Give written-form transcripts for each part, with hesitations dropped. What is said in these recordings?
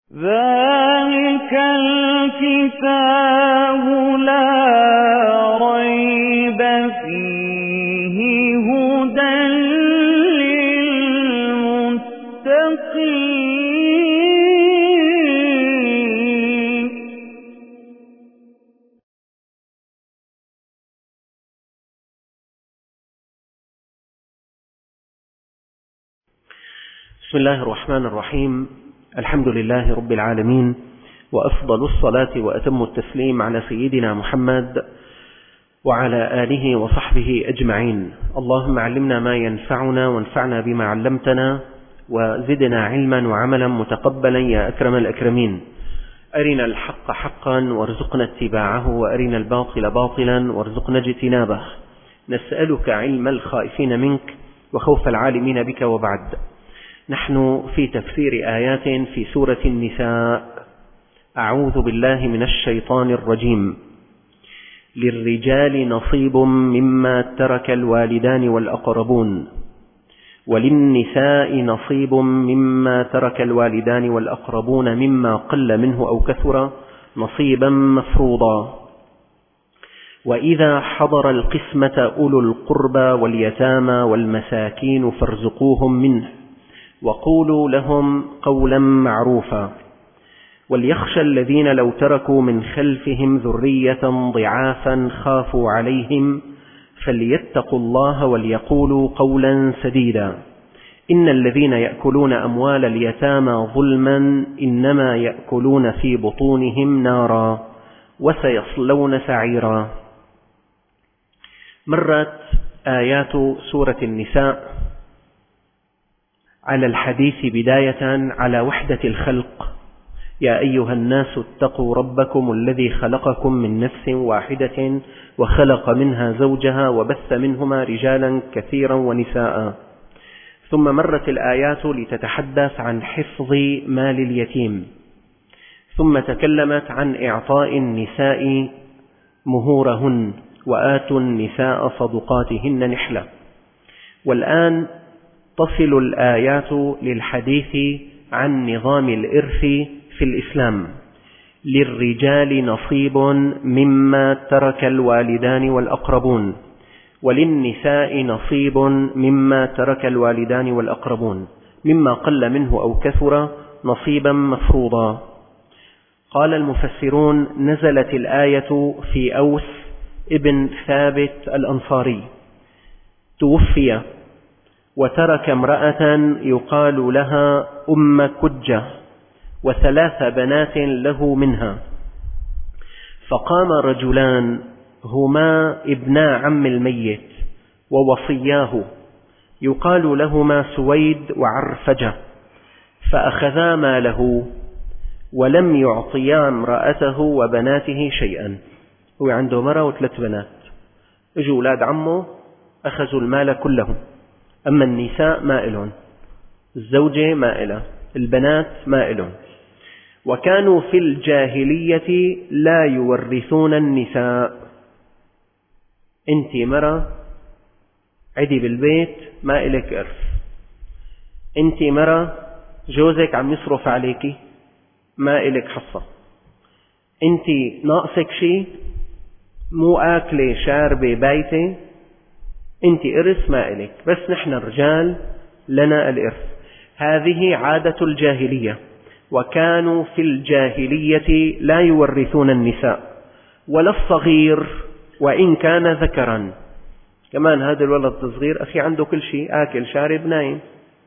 ذلك الكتاب لا ريب فيه هدى للمتقين. بسم الله الرحمن الرحيم. الحمد لله رب العالمين، وأفضل الصلاة وأتم التسليم على سيدنا محمد وعلى آله وصحبه أجمعين. اللهم علمنا ما ينفعنا وانفعنا بما علمتنا وزدنا علما وعملا متقبلا يا أكرم الأكرمين. أرنا الحق حقا وارزقنا اتباعه، وأرنا الباطل باطلا وارزقنا اجتنابه. نسألك علم الخائفين منك وخوف العالمين بك. وبعد، نحن في تفسير آيات في سورة النساء. أعوذ بالله من الشيطان الرجيم. للرجال نصيب مما ترك الوالدان والأقربون، وللنساء نصيب مما ترك الوالدان والأقربون مما قل منه أو كثر نصيبا مفروضا. وإذا حضر القسمة أولو القربى واليتامى والمساكين فارزقوهم منه وقولوا لهم قولا معروفا. وليخشى الذين لو تركوا من خلفهم ذرية ضعافا خافوا عليهم فليتقوا الله وليقولوا قولا سديدا. إن الذين يأكلون أموال اليتامى ظلما إنما يأكلون في بطونهم نارا وسيصلون سعيرا. مرت آيات سورة النساء على الحديث بداية على وحدة الخلق. يا أيها الناس اتقوا ربكم الذي خلقكم من نفس واحدة وخلق منها زوجها وبث منهما رجالا كثيرا ونساء. ثم مرت الآيات لتتحدث عن حفظ مال اليتيم، ثم تكلمت عن إعطاء النساء مهورهن وآتوا النساء صدقاتهن نحلة. والآن تصل الآيات للحديث عن نظام الإرث في الإسلام. للرجال نصيب مما ترك الوالدان والأقربون، وللنساء نصيب مما ترك الوالدان والأقربون مما قل منه أو كثر نصيبا مفروضا. قال المفسرون: نزلت الآية في أوس ابن ثابت الأنصاري، توفي وترك امرأة يقال لها أم كجة وثلاث بنات له منها. فقام رجلان هما ابنا عم الميت ووصياه يقال لهما سويد وعرفجة، فأخذا ماله ولم يعطيا امرأته وبناته شيئا. هو عنده مرة وثلاث بنات، اجوا أولاد عمه أخذوا المال كله، أما النساء ما إلهن، الزوجة ما إله، البنات ما إلهن. وكانوا في الجاهلية لا يورثون النساء. أنت مرة عدي بالبيت ما إلك إرث، أنت مرة جوزك عم يصرف عليك ما إلك حصة، أنت ناقصك شيء مو آكلة شاربة بايتة، أنت إرث ما إلك، بس نحن الرجال لنا الإرث. هذه عادة الجاهلية. وكانوا في الجاهلية لا يورثون النساء ولا الصغير وإن كان ذكرا. كمان هذا الولد الصغير أخي عنده كل شيء، آكل شارب نايم.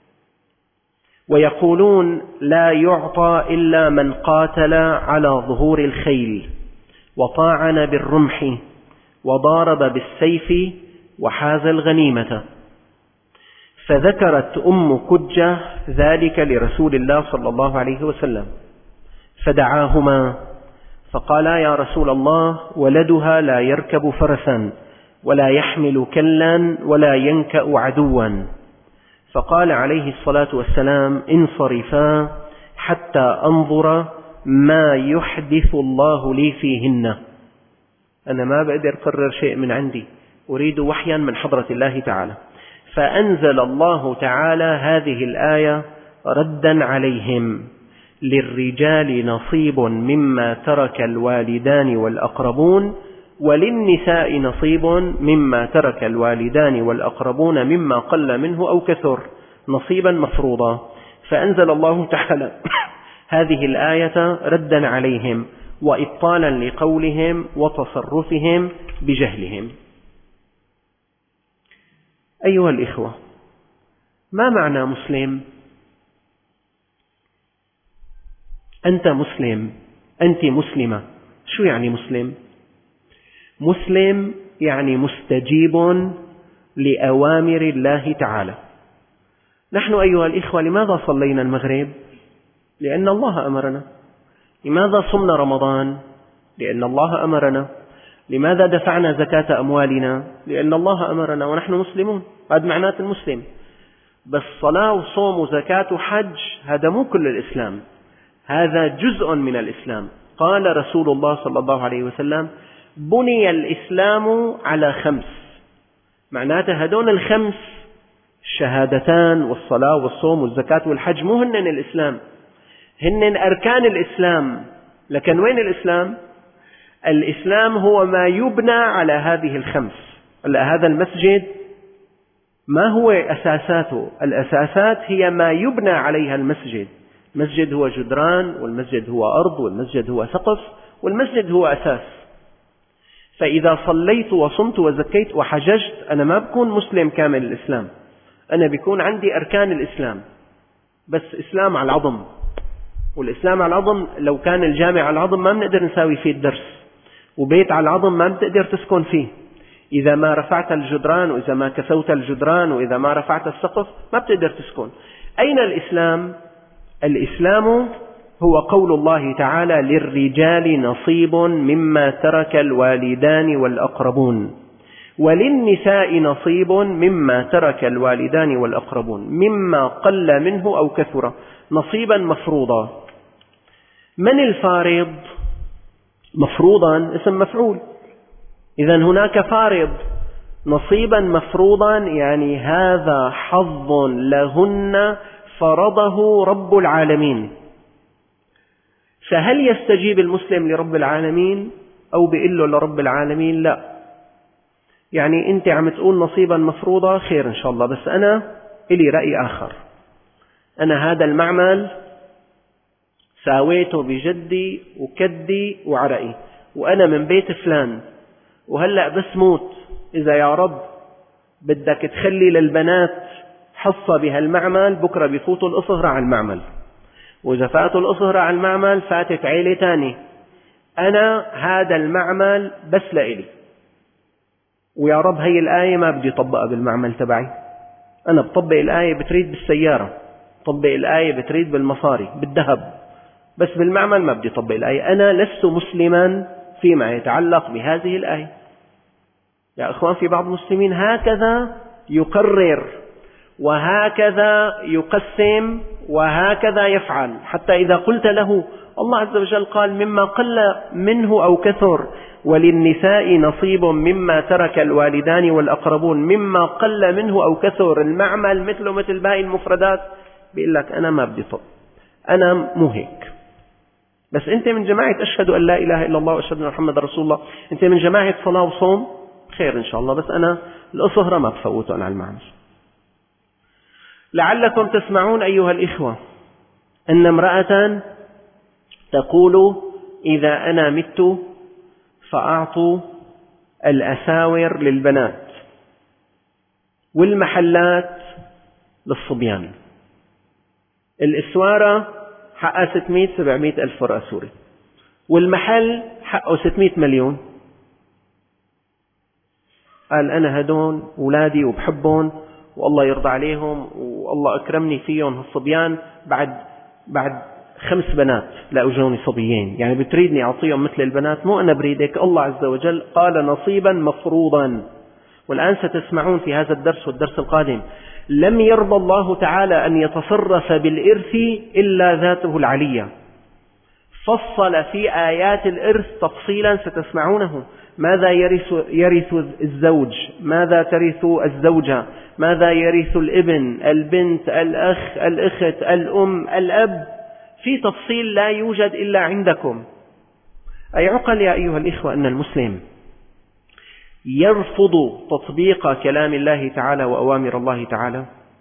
ويقولون: لا يعطى إلا من قاتل على ظهور الخيل وطاعن بالرمح وضارب بالسيف وحاز الغنيمة. فذكرت أم كجة ذلك لرسول الله صلى الله عليه وسلم، فدعاهما فقالا: يا رسول الله، ولدها لا يركب فرسا ولا يحمل كلا ولا ينكأ عدوا. فقال عليه الصلاة والسلام: انصرفا حتى أنظر ما يحدث الله لي فيهن. أنا ما بقدر أقرر شيء من عندي، أريد وحيا من حضرة الله تعالى. فأنزل الله تعالى هذه الآية ردا عليهم. للرجال نصيب مما ترك الوالدان والأقربون وللنساء نصيب مما ترك الوالدان والأقربون مما قل منه أو كثر نصيبا مفروضا. فأنزل الله تعالى هذه الآية ردا عليهم وإبطالا لقولهم وتصرفهم بجهلهم. أيها الإخوة، ما معنى مسلم؟ أنت مسلم، أنت مسلمة. شو يعني مسلم؟ مسلم يعني مستجيب لأوامر الله تعالى. نحن أيها الإخوة لماذا صلينا المغرب؟ لأن الله أمرنا. لماذا صمنا رمضان؟ لأن الله أمرنا. لماذا دفعنا زكاة أموالنا؟ لأن الله أمرنا ونحن مسلمون. هذا معناه المسلم. بس صلاة وصوم وزكاة وحج هذا مو كل الإسلام، هذا جزء من الإسلام. قال رسول الله صلى الله عليه وسلم: بني الإسلام على 5. معناته هدول ال5 الشهادتان والصلاة والصوم والزكاة والحج مو هن الإسلام، هن أركان الإسلام. لكن وين الإسلام؟ الإسلام هو ما يبنى على هذه ال5. هذا المسجد ما هو أساساته؟ الأساسات هي ما يبنى عليها المسجد. المسجد هو جدران، والمسجد هو أرض، والمسجد هو سقف، والمسجد هو أساس. فإذا صليت وصمت وزكيت وحججت أنا ما بكون مسلم كامل الإسلام، أنا بيكون عندي أركان الإسلام بس إسلام على العظم. والإسلام على العظم لو كان الجامع على العظم ما بنقدر نساوي فيه الدرس، وبيت على العظم ما بتقدر تسكن فيه. إذا ما رفعت الجدران، وإذا ما كسوت الجدران، وإذا ما رفعت السقف ما بتقدر تسكن. أين الإسلام؟ الإسلام هو قول الله تعالى: للرجال نصيب مما ترك الوالدان والأقربون وللنساء نصيب مما ترك الوالدان والأقربون مما قل منه أو كثر نصيبا مفروضا. من الفارض؟ مفروضا اسم مفعول. إذا هناك فارض. نصيبا مفروضا يعني هذا حظ لهن فرضه رب العالمين. فهل يستجيب المسلم لرب العالمين أو بيقول له لرب العالمين لا؟ يعني أنت عم تقول نصيبا مفروضة، خير إن شاء الله، بس أنا إلي رأي آخر. أنا هذا المعمل ساويته بجدي وكدي وعرقي، وأنا من بيت فلان، وهلأ بس موت إذا يا رب بدك تخلي للبنات حصة بهالمعمل، بكرة بيفوتوا الأصهر على المعمل، وإذا فاتوا الأصهر على المعمل فاتت عيلة تاني. أنا هذا المعمل بس لإلي، ويا رب هي الآية ما بدي طبقها بالمعمل تبعي. أنا بطبق الآية بتريد بالسيارة، بطبق الآية بتريد بالمصاري بالذهب، بس بالمعمل ما بدي طبق الآية. أنا لست مسلما فيما يتعلق بهذه الآية. يا أخوان، في بعض المسلمين هكذا يقرر وهكذا يقسم وهكذا يفعل، حتى إذا قلت له الله عز وجل قال مما قل منه أو كثر وللنساء نصيب مما ترك الوالدان والأقربون مما قل منه أو كثر، المعمل مثله مثل باقي المفردات، بيقول لك أنا ما بدي طب، أنا مو هيك. بس أنت من جماعة أشهد أن لا إله إلا الله وأشهد أن محمد رسول الله، أنت من جماعة صلاة وصوم، خير إن شاء الله، بس أنا الأصهر ما بفوته أنا على المعمل. لعلكم تسمعون أيها الإخوة أن امرأة تقول: إذا أنا مت فأعطوا الأساور للبنات والمحلات للصبيان. الإسوارة حقها 600-700 ألف فرقة سوري، والمحل حقه 600 مليون. قال أنا هدون أولادي وبحبهم والله يرضى عليهم والله أكرمني فيهم الصبيان، بعد 5 بنات لا أجوني صبيين، يعني بتريدني أعطيهم مثل البنات؟ مو أنا بريدك، الله عز وجل قال نصيبا مفروضا. والآن ستسمعون في هذا الدرس والدرس القادم لم يرضى الله تعالى أن يتصرف بالإرث إلا ذاته العلية. فصل في آيات الإرث تفصيلا ستسمعونه، ماذا يرث الزوج، ماذا ترث الزوجة، ماذا يرث الابن، البنت، الأخ، الأخت، الأم، الأب. في تفصيل لا يوجد إلا عندكم. أيعقل يا أيها الإخوة أن المسلم يرفض تطبيق كلام الله تعالى وأوامر الله تعالى؟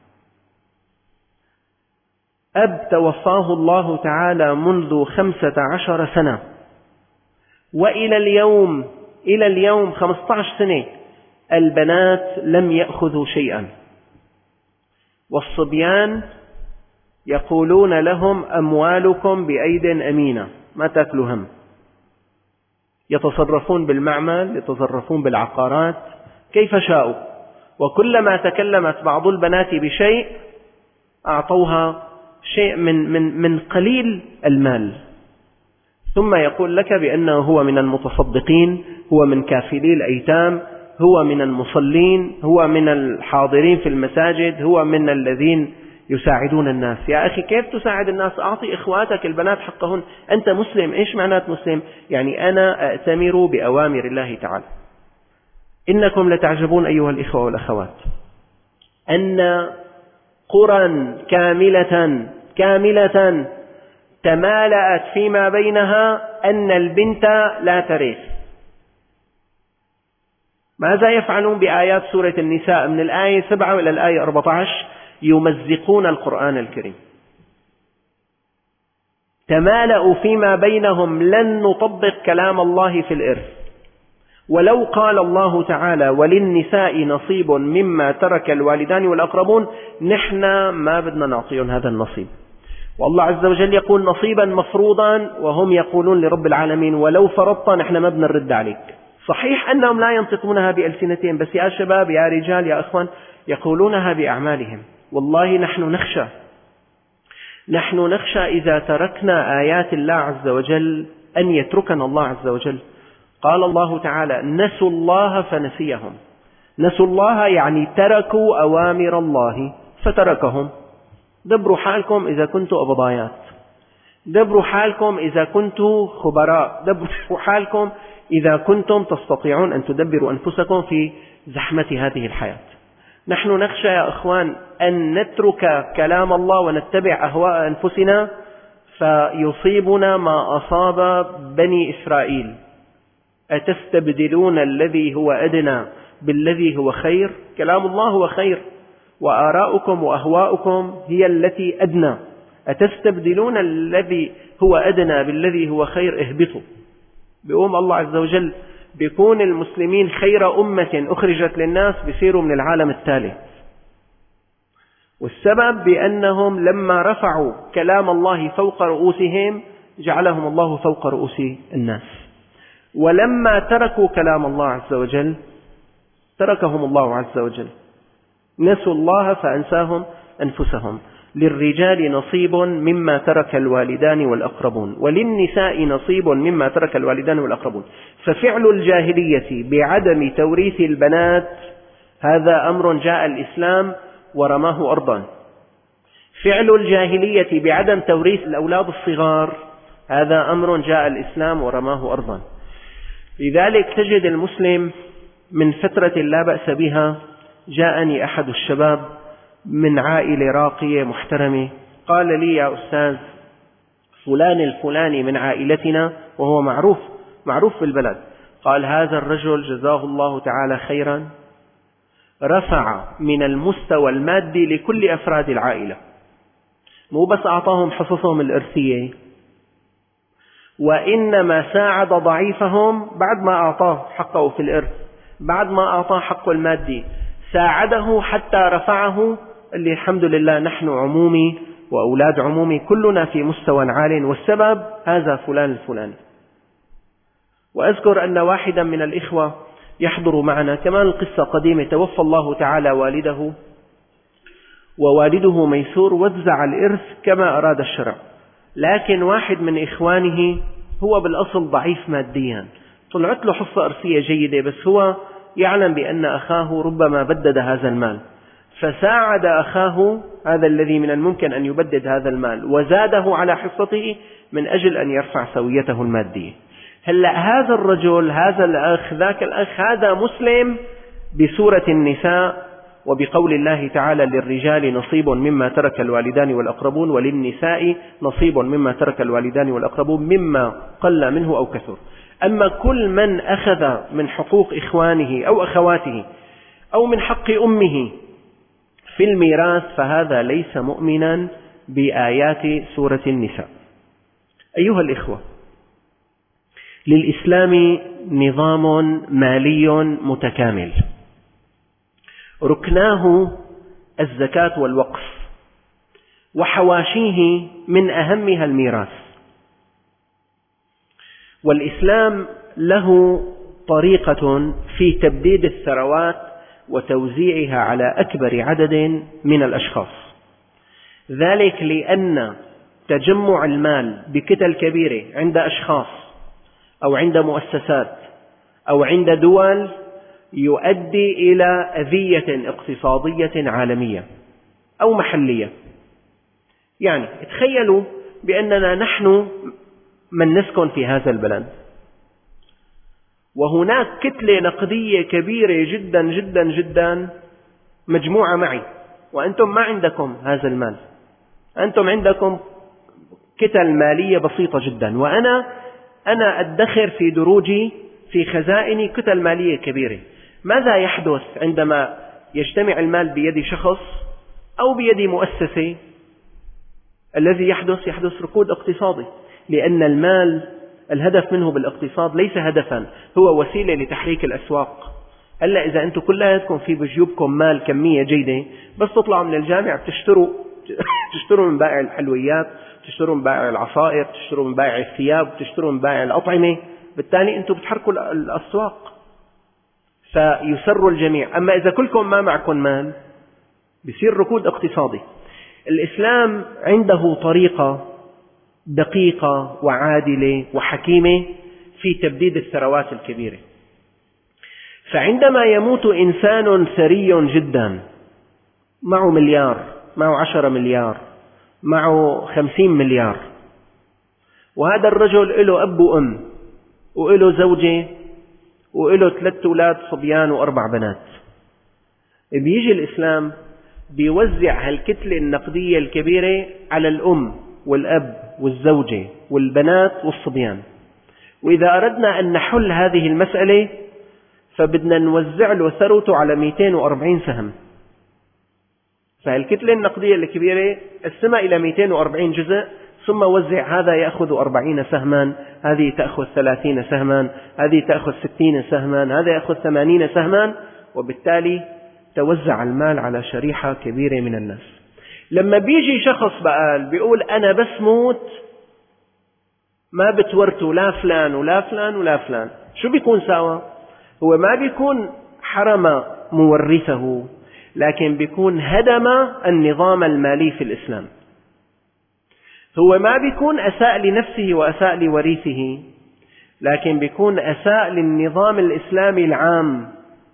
أب توفاه الله تعالى منذ 15 سنة، وإلى اليوم 15 سنة البنات لم يأخذوا شيئا، والصبيان يقولون لهم أموالكم بأيد أمينة ما تأكلوا هم، يتصرفون بالمعمل، يتصرفون بالعقارات كيف شاءوا، وكلما تكلمت بعض البنات بشيء أعطوها شيء من قليل المال، ثم يقول لك بأنه هو من المتصدقين، هو من كافلي الأيتام، هو من المصلين، هو من الحاضرين في المساجد، هو من الذين يساعدون الناس. يا أخي كيف تساعد الناس؟ أعطي إخواتك البنات حقهن. أنت مسلم. إيش معنات مسلم؟ يعني أنا أأتمر بأوامر الله تعالى. إنكم لتعجبون أيها الإخوة والأخوات أن قرى كاملة تمالأت فيما بينها أن البنت لا ترث. ماذا يفعلون بآيات سورة النساء من الآية 7 إلى الآية 14؟ يمزقون القرآن الكريم. تمالأوا فيما بينهم لن نطبق كلام الله في الإرث، ولو قال الله تعالى وللنساء نصيب مما ترك الوالدان والأقربون، نحن ما بدنا نعطيهم هذا النصيب. والله عز وجل يقول نصيبا مفروضا، وهم يقولون لرب العالمين ولو فرضت نحن ما بدنا نرد عليك. صحيح أنهم لا ينطقونها بألسنتهم، بس يا شباب يا رجال يا أخوان يقولونها بأعمالهم. والله نحن نخشى إذا تركنا آيات الله عز وجل أن يتركنا الله عز وجل. قال الله تعالى نسوا الله فنسيهم. نسوا الله يعني تركوا أوامر الله فتركهم. دبروا حالكم إذا كنتوا أبضايات، دبروا حالكم إذا كنتوا خبراء، دبروا حالكم إذا كنتم تستطيعون أن تدبروا أنفسكم في زحمة هذه الحياة. نحن نخشى يا أخوان أن نترك كلام الله ونتبع أهواء أنفسنا فيصيبنا ما أصاب بني إسرائيل. أتستبدلون الذي هو أدنى بالذي هو خير؟ كلام الله هو خير، وآراؤكم وأهواؤكم هي التي أدنى. أتستبدلون الذي هو أدنى بالذي هو خير؟ اهبطوا. بيقوم الله عز وجل بيكون المسلمين خير أمة أخرجت للناس بيصيروا من العالم الثالث، والسبب بأنهم لما رفعوا كلام الله فوق رؤوسهم جعلهم الله فوق رؤوس الناس، ولما تركوا كلام الله عز وجل تركهم الله عز وجل. نسوا الله فأنساهم أنفسهم. للرجال نصيب مما ترك الوالدان والأقربون، وللنساء نصيب مما ترك الوالدان والأقربون. ففعل الجاهلية بعدم توريث البنات هذا أمر جاء الإسلام ورماه أرضا. فعل الجاهلية بعدم توريث الأولاد الصغار هذا أمر جاء الإسلام ورماه أرضا. لذلك تجد المسلم من فترة لا بأس بها جاءني أحد الشباب من عائلة راقية محترمة، قال لي يا أستاذ فلان الفلاني من عائلتنا، وهو معروف في البلد، قال هذا الرجل جزاه الله تعالى خيرا رفع من المستوى المادي لكل أفراد العائلة، مو بس أعطاهم حصصهم الإرثية، وإنما ساعد ضعيفهم بعد ما أعطاه حقه في الإرث، بعد ما أعطاه حقه المادي ساعده حتى رفعه. اللي الحمد لله نحن عمومي وأولاد عمومي كلنا في مستوى عال، والسبب هذا فلان الفلاني. وأذكر أن واحدا من الإخوة يحضر معنا كمان القصة قديمة، توفى الله تعالى والده ووالده ميسور وزع الإرث كما أراد الشرع، لكن واحد من إخوانه هو بالأصل ضعيف ماديا، طلعت له حصة أرثية جيدة، بس هو يعلم بأن أخاه ربما بدد هذا المال، فساعد أخاه هذا الذي من الممكن أن يبدد هذا المال وزاده على حصته من أجل أن يرفع سويته المادية. هلأ هذا الرجل، هذا الأخ، ذاك الأخ، هذا مسلم بسورة النساء وبقول الله تعالى للرجال نصيب مما ترك الوالدان والأقربون وللنساء نصيب مما ترك الوالدان والأقربون مما قل منه أو كثر. أما كل من أخذ من حقوق إخوانه أو أخواته أو من حق أمه في الميراث فهذا ليس مؤمنا بآيات سورة النساء. أيها الإخوة، للإسلام نظام مالي متكامل، ركناه الزكاة والوقف، وحواشيه من أهمها الميراث. والإسلام له طريقة في تبديد الثروات وتوزيعها على أكبر عدد من الأشخاص، ذلك لأن تجمع المال بكتل كبيرة عند أشخاص أو عند مؤسسات أو عند دول يؤدي إلى أذية اقتصادية عالمية أو محلية. يعني تخيلوا بأننا نحن من نسكن في هذا البلد، وهناك كتلة نقدية كبيرة جدا جدا جدا مجموعة معي، وأنتم ما عندكم هذا المال، أنتم عندكم كتل مالية بسيطة جدا، وأنا أدخر في دروجي في خزائني كتل مالية كبيرة. ماذا يحدث عندما يجتمع المال بيد شخص أو بيد مؤسسة؟ الذي يحدث ركود اقتصادي، لأن المال الهدف منه بالاقتصاد ليس هدفا، هو وسيلة لتحريك الأسواق. هلا إذا أنتم كلياتكم في بجيوبكم مال كمية جيدة، بس تطلعوا من الجامعة تشتروا من بائع الحلويات، تشتروا من بائع العصائر، تشتروا من بائع الثياب، تشتروا من بائع الأطعمة، بالتالي أنتم بتحركوا الأسواق فيسر الجميع. أما إذا كلكم ما معكم مال بيصير ركود اقتصادي. الإسلام عنده طريقة دقيقة وعادلة وحكيمة في تبديد الثروات الكبيرة. فعندما يموت إنسان ثري جدا معه مليار، معه 10 مليار، معه 50 مليار، وهذا الرجل له أب وأم وله زوجة وله 3 أولاد صبيان و4 بنات، بيجي الإسلام بيوزع هالكتلة النقدية الكبيرة على الأم والأب والزوجة والبنات والصبيان. وإذا أردنا أن نحل هذه المسألة فبدنا نوزع له ثروته على 240 سهم. فالكتلة النقدية الكبيرة قسمها إلى 240 جزء، ثم وزع: هذا يأخذ 40 سهما، هذه تأخذ 30 سهما، هذه تأخذ 60 سهما، هذا يأخذ 80 سهما، وبالتالي توزع المال على شريحة كبيرة من الناس. لما بيجي شخص بقال بيقول أنا بس موت ما بتورثوا لا فلان ولا فلان ولا فلان، شو بيكون سوا؟ هو ما بيكون حرم مورثه، لكن بيكون هدم النظام المالي في الإسلام. هو ما بيكون أساء لنفسه وأساء لوريثه، لكن بيكون أساء للنظام الإسلامي العام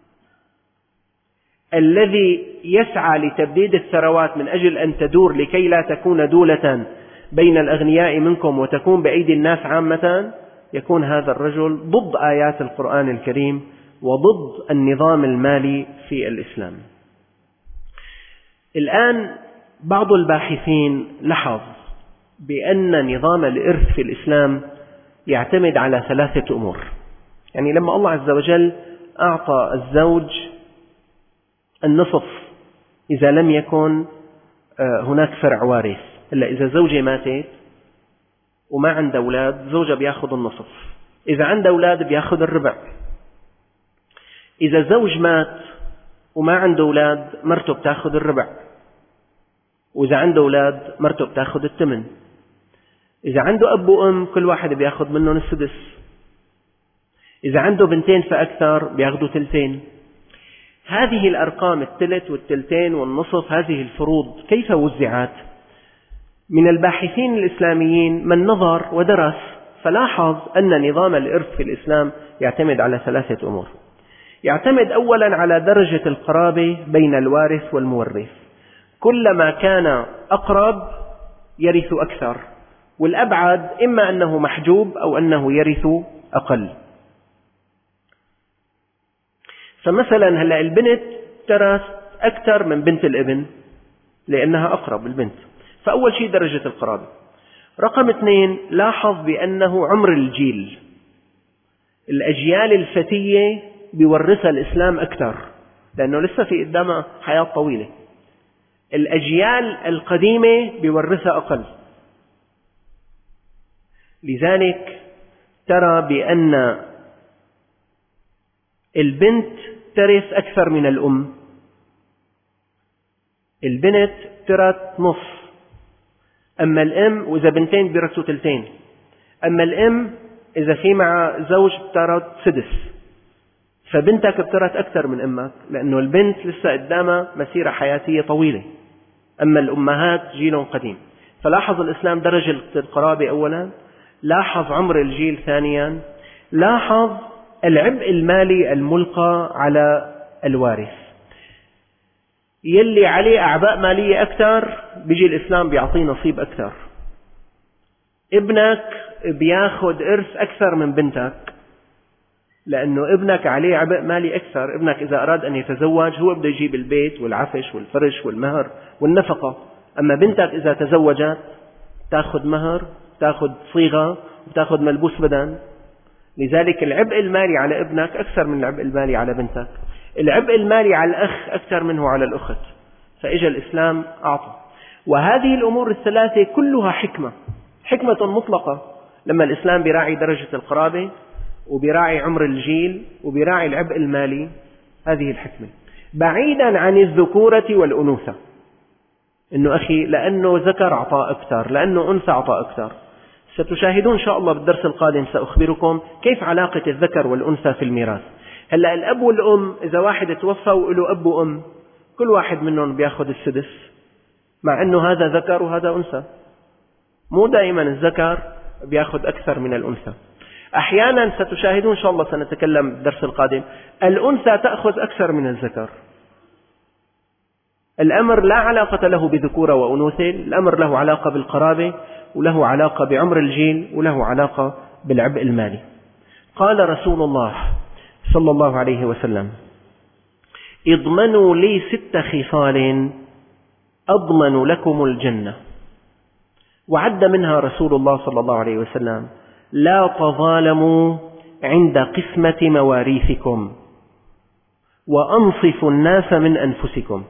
الذي يسعى لتبديد الثروات من أجل أن تدور لكي لا تكون دولة بين الأغنياء منكم وتكون بأيدي الناس عامة. يكون هذا الرجل ضد آيات القرآن الكريم وضد النظام المالي في الإسلام. الآن بعض الباحثين لاحظ بأن نظام الإرث في الإسلام يعتمد على 3 أمور. يعني لما الله عز وجل أعطى الزوج النصف إذا لم يكن هناك فرع وارث، إلا إذا زوجة ماتت وما عنده أولاد زوجة بيأخذ النصف، إذا عنده أولاد بيأخذ الربع، إذا زوج مات وما عنده أولاد مرته بتأخذ الربع، وإذا عنده أولاد مرته بتأخذ 8، إذا عنده أب وأم كل واحد بيأخذ منهم 6، إذا عنده 2 فأكثر بيأخذوا 2. هذه الأرقام 1/3 و2 والنصف، هذه الفروض كيف وزعت؟ من الباحثين الإسلاميين من نظر ودرس فلاحظ أن نظام الإرث في الإسلام يعتمد على 3 أمور. يعتمد أولا على درجة القرابة بين الوارث والمورث، كلما كان أقرب يرث أكثر، والأبعد إما أنه محجوب أو أنه يرث أقل. فمثلا هلأ البنت ترث أكثر من بنت الابن لأنها أقرب البنت. فأول شيء درجة القرابة. رقم 2، لاحظ بأنه عمر الجيل، الأجيال الفتية بيورثها الإسلام أكثر لأنه لسه في قدامها حياة طويلة. الأجيال القديمة بيورثها أقل. لذلك ترى بأن البنت ترث أكثر من الأم. البنت ترث نص، أما الأم وإذا بنتين بيرثوا ثلثين، أما الأم إذا في مع زوج بترث سدس. فبنتك بترث أكثر من أمك لأنه البنت لسه قدامها مسيرة حياتية طويلة، أما الأمهات جيل قديم. فلاحظ الإسلام درجة القرابة أولا، لاحظ عمر الجيل ثانيا، لاحظ العبء المالي الملقى على الوارث. يلي عليه أعباء مالية أكثر بيجي الإسلام بيعطيه نصيب أكثر. ابنك بياخد إرث أكثر من بنتك لأنه ابنك عليه عبء مالي أكثر. ابنك إذا أراد أن يتزوج هو بده يجيب البيت والعفش والفرش والمهر والنفقة، أما بنتك إذا تزوجت تأخذ مهر، تأخذ صيغة، وتأخذ ملبوس بدن. لذلك العبء المالي على ابنك أكثر من العبء المالي على بنتك. العبء المالي على الأخ أكثر منه على الأخت. فإجا الإسلام أعطى. وهذه الأمور الثلاثة كلها حكمة مطلقة. لما الإسلام بيراعي درجة القرابة وبيراعي عمر الجيل وبيراعي العبء المالي، هذه الحكمة بعيدا عن الذكورة والأنوثة. إنه أخي لأنه ذكر عطاء أكثر، لأنه أنثى عطاء أكثر. ستشاهدون إن شاء الله بالدرس القادم سأخبركم كيف علاقة الذكر والأنثى في الميراث. هلأ الأب والأم إذا واحد توفى وله أب وأم، كل واحد منهم بياخذ السدس، مع أنه هذا ذكر وهذا أنثى. مو دائما الذكر بياخذ أكثر من الأنثى. أحيانا ستشاهدون إن شاء الله سنتكلم بالدرس القادم الأنثى تأخذ أكثر من الذكر. الأمر لا علاقة له بذكورة وأنوثة، الأمر له علاقة بالقرابة، وله علاقة بعمر الجيل، وله علاقة بالعبء المالي. قال رسول الله صلى الله عليه وسلم: اضمنوا لي 6 خصال أضمن لكم الجنة. وعد منها رسول الله صلى الله عليه وسلم: لا تظالموا عند قسمة مواريثكم، وأنصفوا الناس من أنفسكم.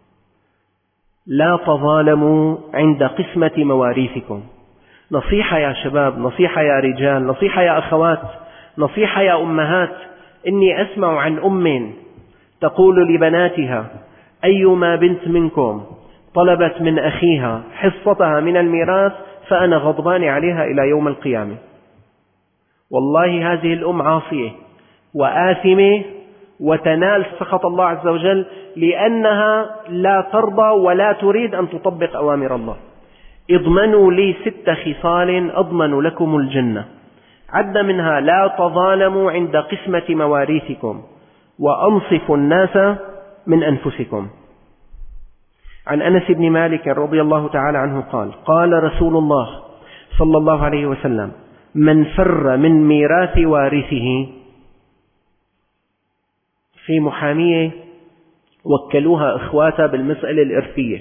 لا تظالموا عند قسمة مواريثكم. نصيحة يا شباب، نصيحة يا رجال، نصيحة يا أخوات، نصيحة يا أمهات. إني أسمع عن أم تقول لبناتها: أيما بنت منكم طلبت من أخيها حصتها من الميراث فأنا غضبان عليها إلى يوم القيامة. والله هذه الأم عاصية وآثمة وتنال سخط الله عز وجل لأنها لا ترضى ولا تريد أن تطبق أوامر الله. اضمنوا لي 6 خصال أضمن لكم الجنة. عد منها: لا تظالموا عند قسمة مواريثكم، وأنصفوا الناس من أنفسكم. عن أنس بن مالك رضي الله تعالى عنه قال: قال رسول الله صلى الله عليه وسلم: من فر من ميراث وارثه. في محامية وكلوها إخواتها بالمسألة الإرثية،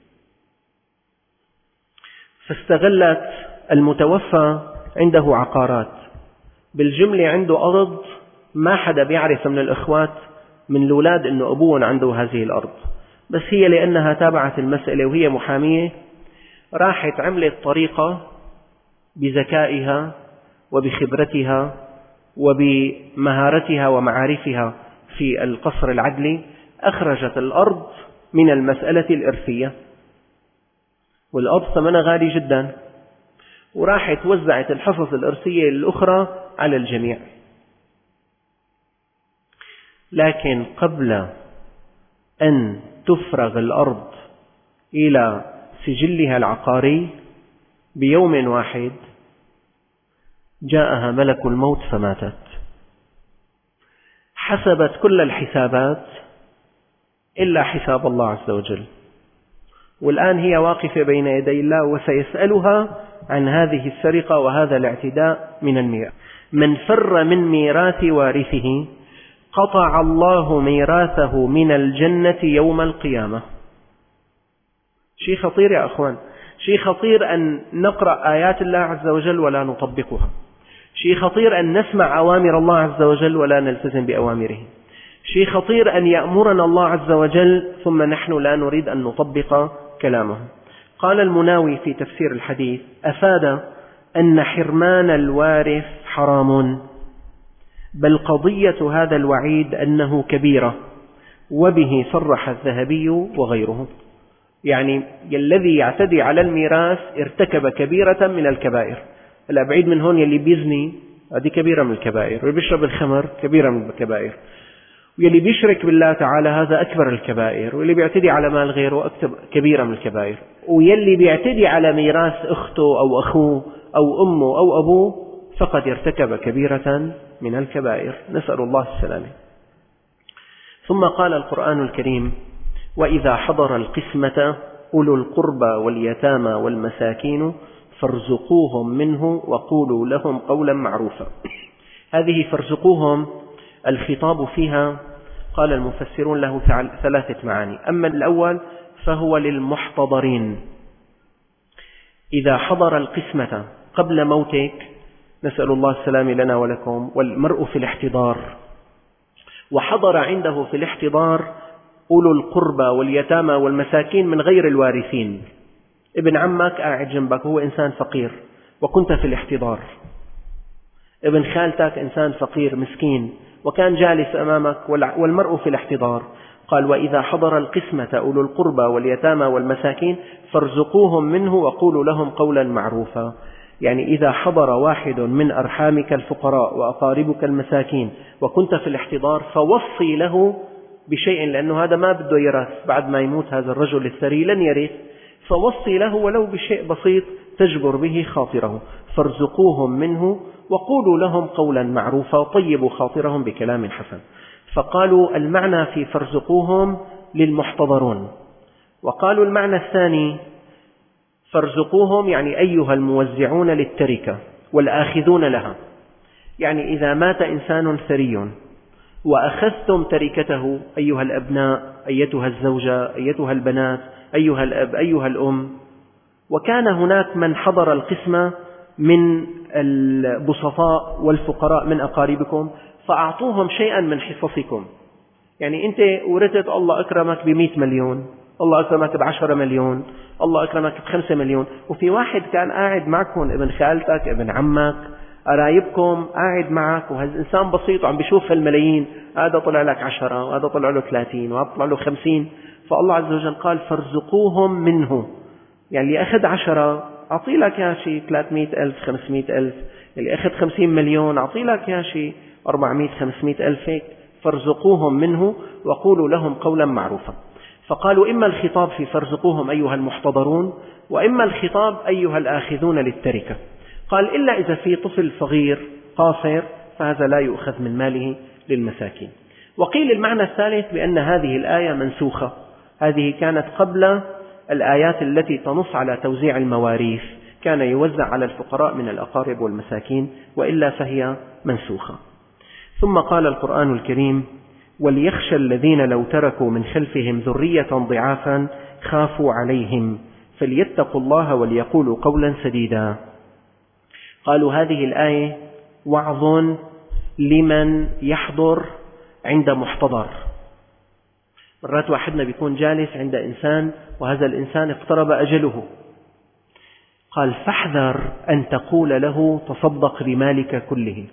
فاستغلت المتوفى عنده عقارات، بالجملة عنده أرض ما حدا بيعرف من الإخوات من الأولاد أنه أبوه عنده هذه الأرض، بس هي لأنها تابعت المسألة وهي محامية راحت عملت طريقة بذكائها وبخبرتها وبمهارتها ومعارفها في القصر العدلي، أخرجت الأرض من المسألة الإرثية، والأرض ثمنها غالي جدا، وراحت وزعت الحصص الإرثية الأخرى على الجميع. لكن قبل أن تفرغ الأرض إلى سجلها العقاري بيوم واحد جاءها ملك الموت فماتت. حسبت كل الحسابات إلا حساب الله عز وجل، والآن هي واقفة بين يدي الله وسيسألها عن هذه السرقة وهذا الاعتداء من الميراث. من فر من ميراث وارثه قطع الله ميراثه من الجنة يوم القيامة. شيء خطير يا أخوان، شيء خطير أن نقرأ آيات الله عز وجل ولا نطبقها، شيء خطير أن نسمع أوامر الله عز وجل ولا نلتزم بأوامره، شيء خطير أن يأمرنا الله عز وجل ثم نحن لا نريد أن نطبق كلامه. قال المناوي في تفسير الحديث: أفاد أن حرمان الوارث حرام، بل قضية هذا الوعيد أنه كبيرة، وبه صرح الذهبي وغيره. يعني الذي يعتدي على الميراث ارتكب كبيرة من الكبائر. لا بعيد من هون، يلي بيزني هذه كبيرة من الكبائر، واللي بيشرب الخمر كبيرة من الكبائر، واللي بيشرك بالله تعالى هذا أكبر الكبائر، واللي بيعتدي على مال غيره كبيرة من الكبائر، واللي بيعتدي على ميراث أخته أو أخوه أو أمه أو أبوه فقد ارتكب كبيرة من الكبائر، نسأل الله السلامة. ثم قال القرآن الكريم: وإذا حضر القسمة أولو القربى واليتامى والمساكين فارزقوهم منه وقولوا لهم قولا معروفا. هذه فارزقوهم الخطاب فيها قال المفسرون له 3 معاني. أما الأول فهو للمحتضرين، إذا حضر القسمة قبل موتك، نسأل الله السلامة لنا ولكم، والمرء في الاحتضار، وحضر عنده في الاحتضار أولو القربى واليتامى والمساكين من غير الوارثين. ابن عمك قاعد جنبك هو إنسان فقير وكنت في الاحتضار، ابن خالتك إنسان فقير مسكين وكان جالس أمامك والمرء في الاحتضار. قال: وإذا حضر القسمة أولو القربى واليتامى والمساكين فارزقوهم منه وقولوا لهم قولا معروفا. يعني إذا حضر واحد من أرحامك الفقراء وأقاربك المساكين وكنت في الاحتضار فوصي له بشيء، لأنه هذا ما بده يرث، بعد ما يموت هذا الرجل الثري لن يرث، فوصي له ولو بشيء بسيط تجبر به خاطره. فارزقوهم منه وقولوا لهم قولا معروفا، وطيبوا خاطرهم بكلام حسن. فقالوا المعنى في فارزقوهم للمحتضرون، وقالوا المعنى الثاني فارزقوهم يعني أيها الموزعون للتركة والآخذون لها. يعني إذا مات إنسان ثري وأخذتم تركته أيها الأبناء، أيتها الزوجة، أيتها البنات، أيها الأب، أيها الأم، وكان هناك من حضر القسمة من البسطاء والفقراء من أقاربكم فأعطوهم شيئا من حصصكم. يعني أنت ورثت، الله أكرمك ب100 مليون، الله أكرمك ب10 مليون، الله أكرمك ب5 مليون، وفي واحد كان قاعد معكم، ابن خالتك، ابن عمك، قرايبكم، قاعد معك، وهذا إنسان بسيط وعم بيشوف هالملايين، هذا طلع لك 10 وهذا طلع له 30 وهذا طلع له 50. فالله عز وجل قال: فارزقوهم منه. يعني اللي أخذ 10 أعطي لك يا شيء 300,000 500,000، اللي أخذ 50 مليون أعطي لك يا شيء 400 500,000 هيك. فارزقوهم منه وقولوا لهم قولا معروفا. فقالوا إما الخطاب في فارزقوهم أيها المحتضرون، وإما الخطاب أيها الآخذون للتركة. قال: إلا إذا في طفل صغير قاصر فهذا لا يؤخذ من ماله للمساكين. وقيل المعنى الثالث بأن هذه الآية منسوخة، هذه كانت قبل الآيات التي تنص على توزيع المواريث، كان يوزع على الفقراء من الأقارب والمساكين، وإلا فهي منسوخة. ثم قال القرآن الكريم: وليخشى الذين لو تركوا من خلفهم ذرية ضعافا خافوا عليهم فليتقوا الله وليقولوا قولا سديدا. قالوا هذه الآية وعظ لمن يحضر عند محتضر. مرات واحدنا بيكون جالس عند إنسان وهذا الإنسان اقترب أجله، قال: فاحذر أن تقول له تصدق بمالك كله.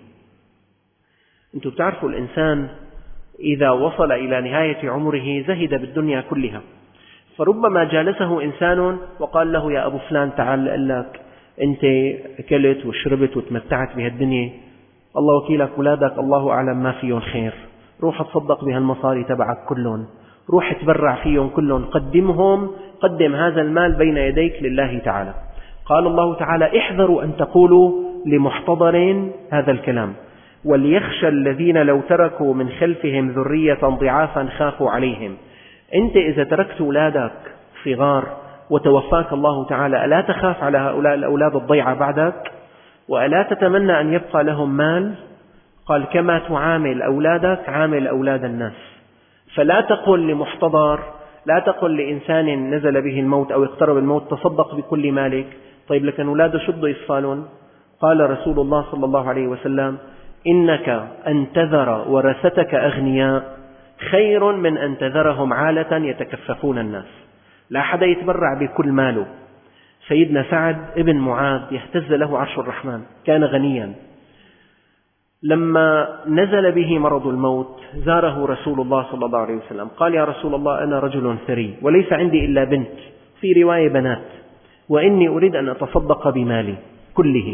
أنتم بتعرفوا الإنسان إذا وصل إلى نهاية عمره زهد بالدنيا كلها، فربما جالسه إنسان وقال له: يا أبو فلان تعال، قال لك أنت أكلت وشربت وتمتعت بهالدنيا، الله وكيلك أولادك الله أعلم ما فيهم خير، روح تصدق بهالمصاري تبعك كلهم، روح تبرع فيهم كلهم، قدم هذا المال بين يديك لله تعالى. قال الله تعالى: احذروا أن تقولوا لمحتضر هذا الكلام، وليخشى الذين لو تركوا من خلفهم ذرية ضعافا خافوا عليهم. أنت إذا تركت أولادك صغار وتوفاك الله تعالى، ألا تخاف على هؤلاء الأولاد الضيعة بعدك؟ وألا تتمنى أن يبقى لهم مال؟ قال كما تعامل أولادك عامل أولاد الناس. فلا تقل لمحتضر، لا تقل لإنسان نزل به الموت أو اقترب الموت تصدق بكل مالك. طيب لكن أولاده شو بده يصفالون؟ قال رسول الله صلى الله عليه وسلم إنك أن تذر ورثتك أغنياء خير من أن تذرهم عالة يتكففون الناس. لا حدا يتبرع بكل ماله. سيدنا سعد ابن معاذ يهتز له عرش الرحمن، كان غنيا. لما نزل به مرض الموت زاره رسول الله صلى الله عليه وسلم، قال يا رسول الله أنا رجل ثري وليس عندي إلا بنت، في رواية بنات، وإني أريد أن أتصدق بمالي كله.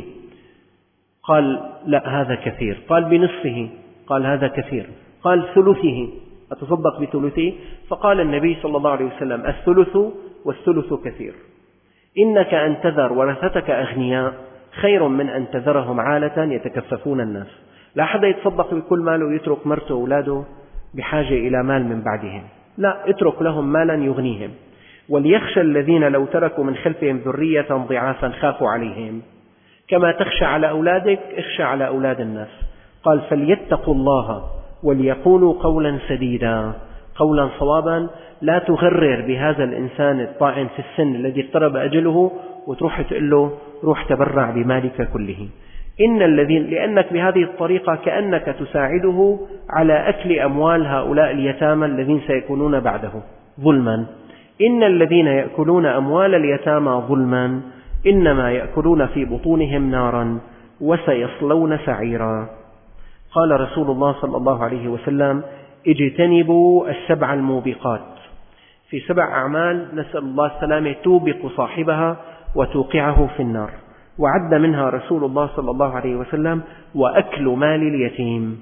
قال لا هذا كثير. قال بنصفه. قال هذا كثير. قال ثلثه، أتصدق بثلثه. فقال النبي صلى الله عليه وسلم الثلث والثلث كثير. إنك أن تذر ورثتك أغنياء خير من أن تذرهم عالة يتكففون الناس. لا حدا يتصدق بكل ماله ويترك مرته وأولاده بحاجة إلى مال من بعدهم، لا، اترك لهم مالا يغنيهم. وليخشى الذين لو تركوا من خلفهم ذرية ضعافا خافوا عليهم. كما تخشى على أولادك اخشى على أولاد الناس. قال فليتقوا الله وليقولوا قولا سديدا، قولا صوابا. لا تغرر بهذا الإنسان الطاعن في السن الذي اقترب أجله وتروح تقول له روح تبرع بمالك كله. لأنك بهذه الطريقة كأنك تساعده على أكل أموال هؤلاء اليتامى الذين سيكونون بعده ظلما. إن الذين يأكلون أموال اليتامى ظلما إنما يأكلون في بطونهم نارا وسيصلون سعيرا. قال رسول الله صلى الله عليه وسلم اجتنبوا السبع الموبقات. في 7 أعمال نسأل الله السلامة توبق صاحبها وتوقعه في النار، وعد منها رسول الله صلى الله عليه وسلم وأكل مال اليتيم.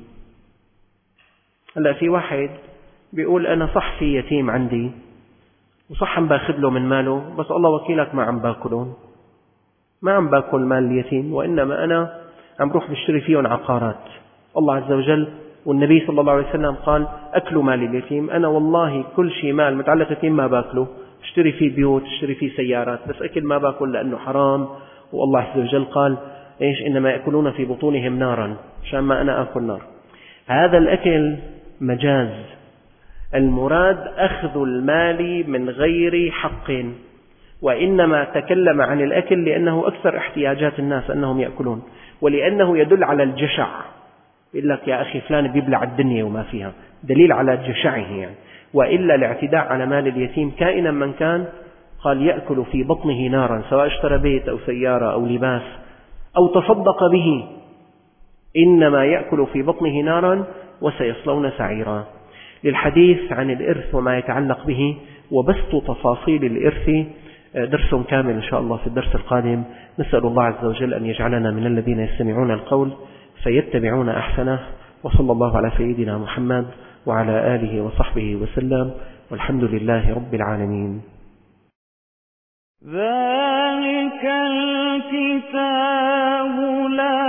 هلا في واحد بيقول أنا صح في يتيم عندي وصح عم باخذ له من ماله، بس الله وكيلك ما عم باكلون، ما عم باكل مال اليتيم، وإنما أنا عم روح بشتري فيهم عقارات. الله عز وجل والنبي صلى الله عليه وسلم قال أكلوا مال اليتيم. أنا والله كل شيء مال متعلق يتيم ما باكله، اشتري فيه بيوت، اشتري فيه سيارات، بس أكل ما باكل لأنه حرام. والله عز وجل قال إيش؟ إنما يأكلون في بطونهم نارا، عشان ما أنا أكل نار. هذا الأكل مجاز، المراد أخذ المال من غير حق، وإنما تكلم عن الأكل لأنه أكثر احتياجات الناس أنهم يأكلون، ولأنه يدل على الجشع. يقول لك يا أخي فلان بيبلع الدنيا وما فيها، دليل على جشعه يعني. وإلا الاعتداء على مال اليتيم كائنا من كان، قال يأكل في بطنه نارا، سواء اشترى بيت أو سيارة أو لباس أو تصدق به، إنما يأكل في بطنه نارا وسيصلون سعيرا. للحديث عن الإرث وما يتعلق به وبسط تفاصيل الإرث درس كامل إن شاء الله في الدرس القادم. نسأل الله عز وجل أن يجعلنا من الذين يستمعون القول فيتبعون أحسنه، وصلى الله على سيدنا محمد وعلى آله وصحبه وسلم، والحمد لله رب العالمين. ذلك الكتاب لا